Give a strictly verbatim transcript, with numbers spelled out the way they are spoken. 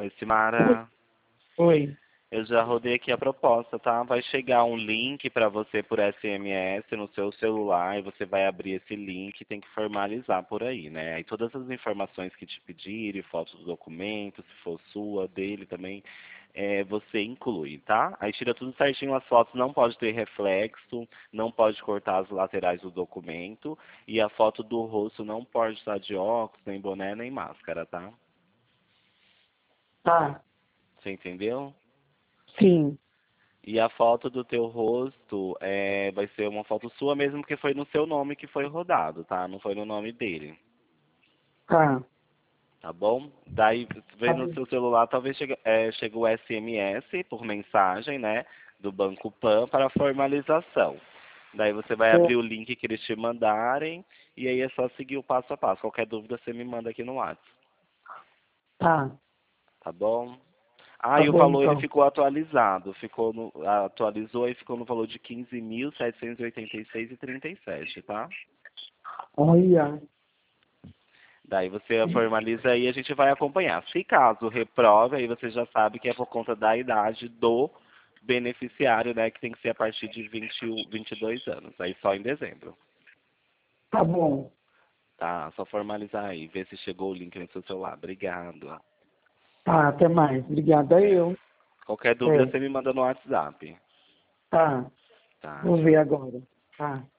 Oi, Simara. Oi. Eu já rodei aqui a proposta, tá? Vai chegar um link para você por S M S no seu celular e você vai abrir esse link e tem que formalizar por aí, né? Aí todas as informações que te pedirem, fotos do documento, se for sua, dele também, é, você inclui, tá? Aí tira tudo certinho, as fotos não pode ter reflexo, não pode cortar as laterais do documento e a foto do rosto não pode estar de óculos, nem boné, nem máscara, tá? Tá. Você entendeu? Sim. E a foto do teu rosto é, vai ser uma foto sua mesmo, porque foi no seu nome que foi rodado, tá? Não foi no nome dele, Tá. tá bom? Daí, Tá vem no bom. seu celular, talvez chegue, é, chegue o S M S por mensagem, né? Do Banco Pan para formalização. Daí você vai Eu- abrir o link que eles te mandarem e aí é só seguir o passo a passo. Qualquer dúvida você me manda aqui no WhatsApp, Tá. tá bom? Ah, Tá e o bom, valor ele então. ficou atualizado. Ficou no, atualizou e ficou no valor de quinze mil setecentos e oitenta e seis e trinta e sete, tá? Olha. Daí você formaliza aí e a gente vai acompanhar. Se caso reprove, aí você já sabe que é por conta da idade do beneficiário, né? Que tem que ser a partir de vinte, e um, vinte e dois anos. Aí só em dezembro. Tá bom. Tá? Só formalizar aí. Ver se chegou o link no seu celular. Obrigado. Tá, até mais. Obrigada Até. eu. Qualquer dúvida É. você me manda no WhatsApp. Tá. Tá, Vou ver tchau. agora. Tá.